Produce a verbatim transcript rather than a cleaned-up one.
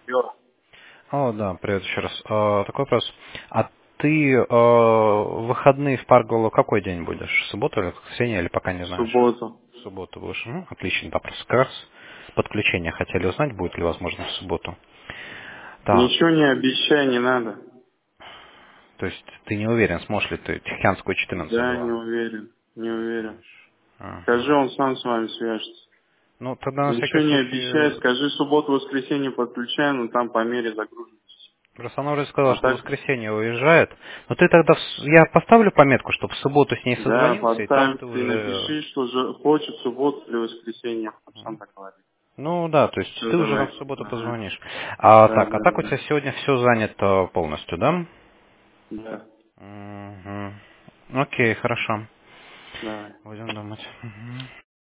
Алло. О, да, привет еще раз. А, такой вопрос. А ты а, в выходные в Парголу какой день будешь? В субботу или воскресенье, или пока не В знаешь? субботу. В субботу будешь. Ну, отличный вопрос. Как раз подключение хотели узнать, будет ли возможно в субботу. Так, Ничего не обещай, не надо. то есть ты не уверен, сможешь ли ты Тихоокеанскую четырнадцать Да, не два? уверен. Не уверен. Скажи, Ага. он сам с вами свяжется. Ну, тогда на всякий Ничего не обещай, случай... скажи, субботу, воскресенье подключаем, но там по мере загрузимся. Просто она уже сказала, А что в так, воскресенье уезжает. Но ты тогда... в с- Я поставлю пометку, чтобы в субботу с ней да, созвонился, и там поставь, ты ты уже... напиши, что же хочет субботу или воскресенье. Он сам так говорит. Ну да, то есть Все, ты уже нам давай. в субботу Ага. позвонишь. А Да, так, а да, так у тебя да. сегодня все занято полностью, да? Да, Угу. Окей, хорошо. давай. Будем думать. Мгм.